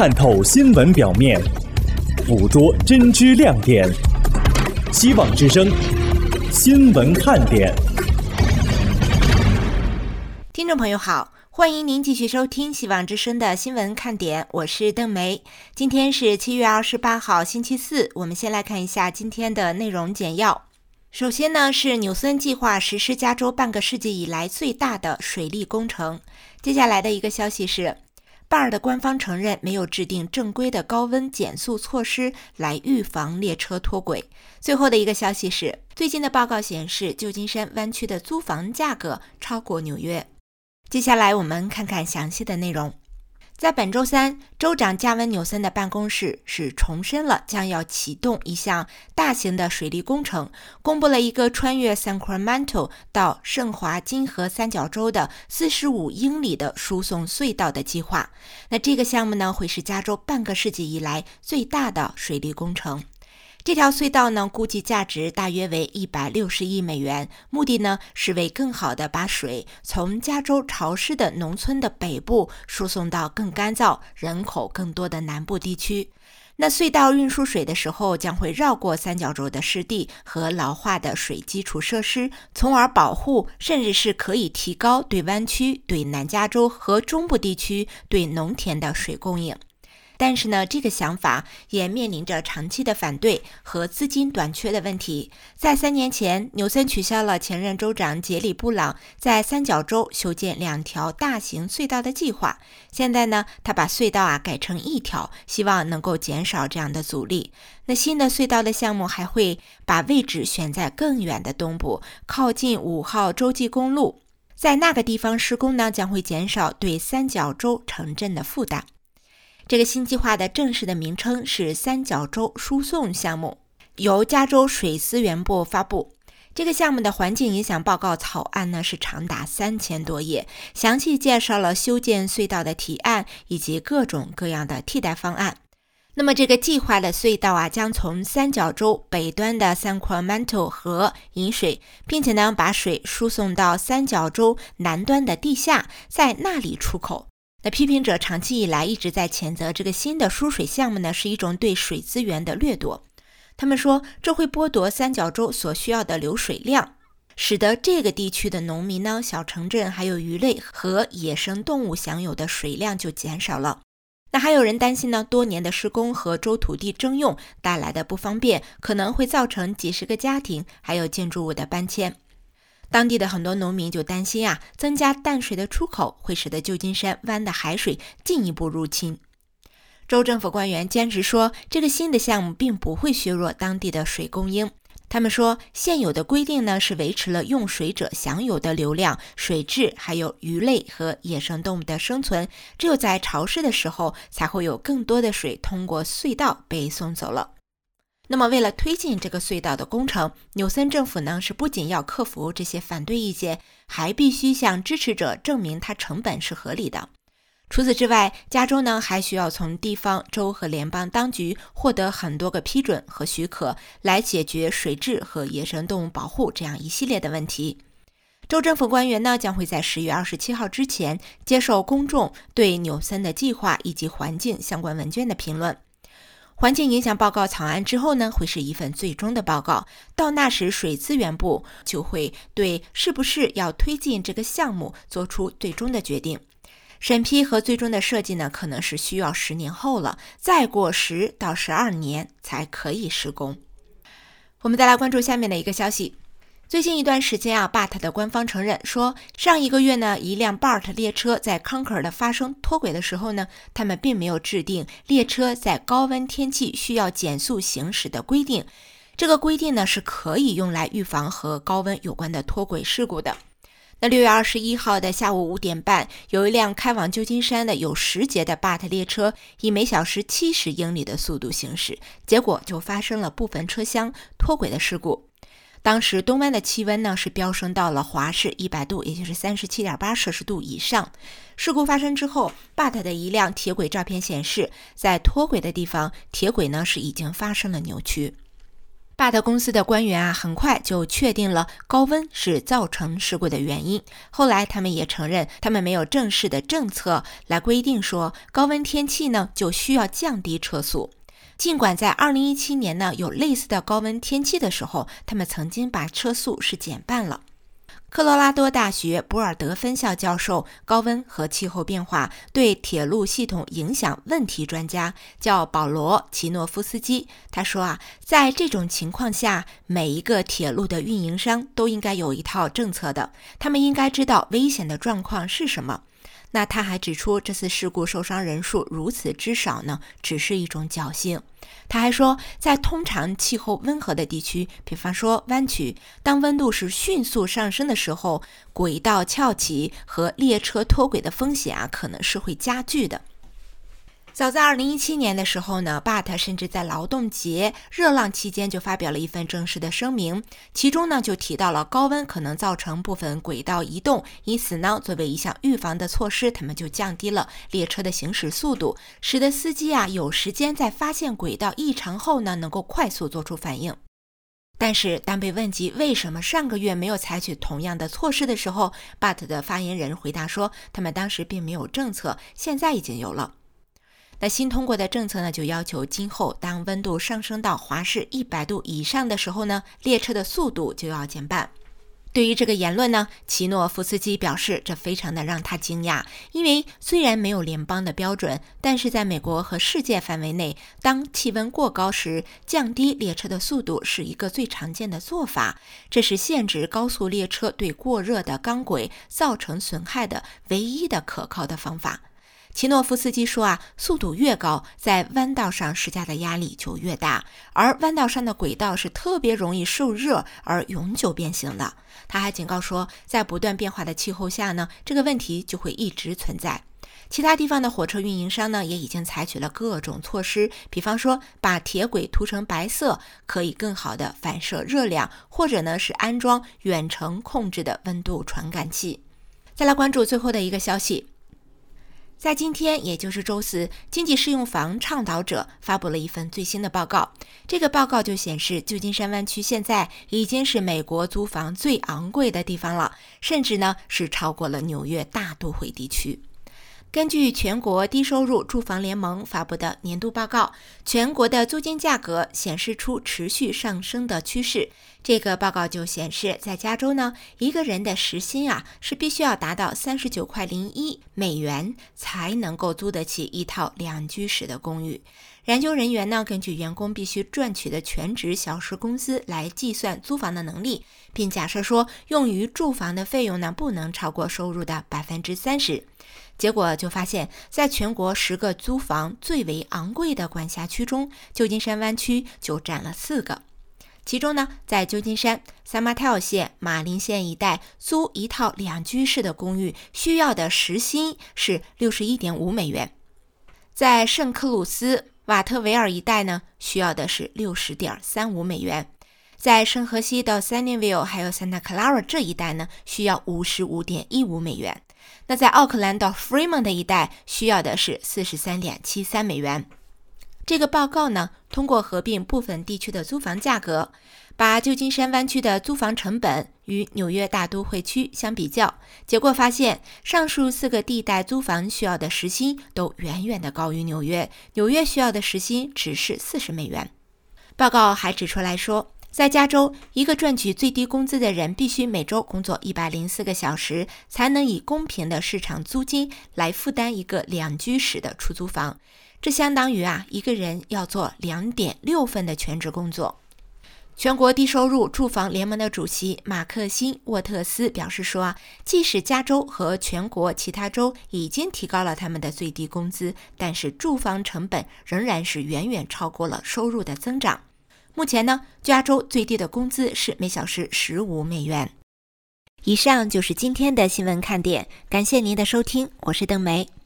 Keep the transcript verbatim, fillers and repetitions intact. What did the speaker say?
探透新闻表面，捕捉真知亮点。希望之声，新闻看点。 听众朋友好，欢迎您继续收听希望之声的新闻看点，我是邓梅。今天是七月二十八号星期四，我们先来看一下今天的内容简要。首先呢，是纽森计划实施加州半个世纪以来最大的水利工程。接下来的一个消息是，巴尔的官方承认没有制定正规的高温减速措施来预防列车脱轨。最后的一个消息是，最近的报告显示，旧金山湾区的租房价格超过纽约。接下来我们看看详细的内容。在本周三，州长加文·纽森的办公室是重申了将要启动一项大型的水利工程，公布了一个穿越 Sacramento 到圣华金河三角洲的四十五英里的输送隧道的计划。那这个项目呢，会是加州半个世纪以来最大的水利工程。这条隧道呢，估计价值大约为一百六十亿美元，目的呢是为更好的把水从加州潮湿的农村的北部输送到更干燥、人口更多的南部地区。那隧道运输水的时候，将会绕过三角洲的湿地和老化的水基础设施，从而保护甚至是可以提高对湾区、对南加州和中部地区对农田的水供应。但是呢，这个想法也面临着长期的反对和资金短缺的问题。在三年前，纽森取消了前任州长杰里布朗在三角洲修建两条大型隧道的计划。现在呢，他把隧道啊改成一条，希望能够减少这样的阻力。那新的隧道的项目还会把位置选在更远的东部，靠近五号洲际公路。在那个地方施工呢，将会减少对三角洲城镇的负担。这个新计划的正式的名称是三角洲输送项目，由加州水资源部发布。这个项目的环境影响报告草案呢是长达三千多页，详细介绍了修建隧道的提案以及各种各样的替代方案。那么这个计划的隧道啊，将从三角洲北端的 Sacramento 河引水，并且呢把水输送到三角洲南端的地下，在那里出口。那批评者长期以来一直在谴责这个新的输水项目呢，是一种对水资源的掠夺。他们说，这会剥夺三角洲所需要的流水量，使得这个地区的农民呢、小城镇还有鱼类和野生动物享有的水量就减少了。那还有人担心呢，多年的施工和州土地征用带来的不方便，可能会造成几十个家庭还有建筑物的搬迁。当地的很多农民就担心啊，增加淡水的出口会使得旧金山湾的海水进一步入侵。州政府官员坚持说，这个新的项目并不会削弱当地的水供应。他们说，现有的规定呢是维持了用水者享有的流量、水质，还有鱼类和野生动物的生存。只有在潮湿的时候，才会有更多的水通过隧道被送走了。那么为了推进这个隧道的工程，纽森政府呢是不仅要克服这些反对意见，还必须向支持者证明它成本是合理的。除此之外，加州呢还需要从地方、州和联邦当局获得很多个批准和许可，来解决水质和野生动物保护这样一系列的问题。州政府官员呢将会在十月二十七号之前接受公众对纽森的计划以及环境相关文件的评论。环境影响报告草案之后呢，会是一份最终的报告，到那时水资源部就会对是不是要推进这个项目做出最终的决定。审批和最终的设计呢，可能是需要十年后了，再过十到十二年才可以施工。我们再来关注下面的一个消息。最近一段时间啊 B A T 的官方承认说，上一个月呢，一辆 B A R T 列车在康可尔的发生脱轨的时候呢，他们并没有制定列车在高温天气需要减速行驶的规定。这个规定呢，是可以用来预防和高温有关的脱轨事故的。那六月二十一号的下午五点半，有一辆开往旧金山的有十节的 B A T 列车以每小时七十英里的速度行驶，结果就发生了部分车厢脱轨的事故。当时东湾的气温呢是飙升到了华氏一百度，也就是 三十七点八摄氏度以上。事故发生之后 B A T 的一辆铁轨照片显示，在脱轨的地方铁轨呢是已经发生了扭曲。 巴特公司的官员啊，很快就确定了高温是造成事故的原因。后来他们也承认，他们没有正式的政策来规定说高温天气呢就需要降低车速。尽管在二零一七年呢有类似的高温天气的时候，他们曾经把车速是减半了。科罗拉多大学博尔德分校教授、高温和气候变化对铁路系统影响问题专家叫保罗·齐诺夫斯基。他说啊，在这种情况下，每一个铁路的运营商都应该有一套政策的，他们应该知道危险的状况是什么。那他还指出，这次事故受伤人数如此之少呢，只是一种侥幸。他还说，在通常气候温和的地区，比方说湾区，当温度是迅速上升的时候，轨道翘起和列车脱轨的风险啊，可能是会加剧的。早在二零一七年的时候呢，巴特甚至在劳动节热浪期间就发表了一份正式的声明，其中呢就提到了高温可能造成部分轨道移动，因此呢作为一项预防的措施，他们就降低了列车的行驶速度，使得司机啊有时间在发现轨道异常后呢能够快速做出反应。但是当被问及为什么上个月没有采取同样的措施的时候，巴特的发言人回答说，他们当时并没有政策，现在已经有了。那新通过的政策呢，就要求今后当温度上升到华氏一百度以上的时候呢，列车的速度就要减半。对于这个言论呢，齐诺夫斯基表示，这非常的让他惊讶，因为虽然没有联邦的标准，但是在美国和世界范围内，当气温过高时，降低列车的速度是一个最常见的做法，这是限制高速列车对过热的钢轨造成损害的唯一的可靠的方法。齐诺夫斯基说啊，速度越高，在弯道上施加的压力就越大，而弯道上的轨道是特别容易受热而永久变形的。他还警告说，在不断变化的气候下呢，这个问题就会一直存在。其他地方的火车运营商呢，也已经采取了各种措施，比方说把铁轨涂成白色，可以更好的反射热量，或者呢是安装远程控制的温度传感器。再来关注最后的一个消息。在今天，也就是周四，经济适用房倡导者发布了一份最新的报告。这个报告就显示，旧金山湾区现在已经是美国租房最昂贵的地方了，甚至呢是超过了纽约大都会地区。根据全国低收入住房联盟发布的年度报告，全国的租金价格显示出持续上升的趋势。这个报告就显示，在加州呢，一个人的时薪啊是必须要达到三十九块零一美元才能够租得起一套两居室的公寓。研究人员呢，根据员工必须赚取的全职小时工资来计算租房的能力，并假设说，用于住房的费用呢不能超过收入的百分之三十。结果就发现，在全国十个租房最为昂贵的管辖区中，旧金山湾区就占了四个。其中呢，在旧金山、三马泰尔县、马林县一带，租一套两居室的公寓需要的时薪是 六十一点五美元。在圣克鲁斯、瓦特维尔一带呢，需要的是 六十点三五美元。在圣荷西到 Sunnyvale 还有 Santa Clara 这一带呢，需要 五十五点一五美元。那在奥克兰到 Fremont 的一带，需要的是 四十三点七三美元。这个报告呢，通过合并部分地区的租房价格，把旧金山湾区的租房成本与纽约大都会区相比较，结果发现，上述四个地带租房需要的时薪都远远的高于纽约，纽约需要的时薪只是四十美元。报告还指出来说，在加州，一个赚取最低工资的人必须每周工作一百零四个小时，才能以公平的市场租金来负担一个两居室的出租房。这相当于啊，一个人要做 两点六 份的全职工作。全国低收入住房联盟的主席马克辛·沃特斯表示说啊，即使加州和全国其他州已经提高了他们的最低工资，但是住房成本仍然是远远超过了收入的增长。目前呢，加州最低的工资是每小时十五美元。以上就是今天的新闻看点，感谢您的收听，我是邓梅。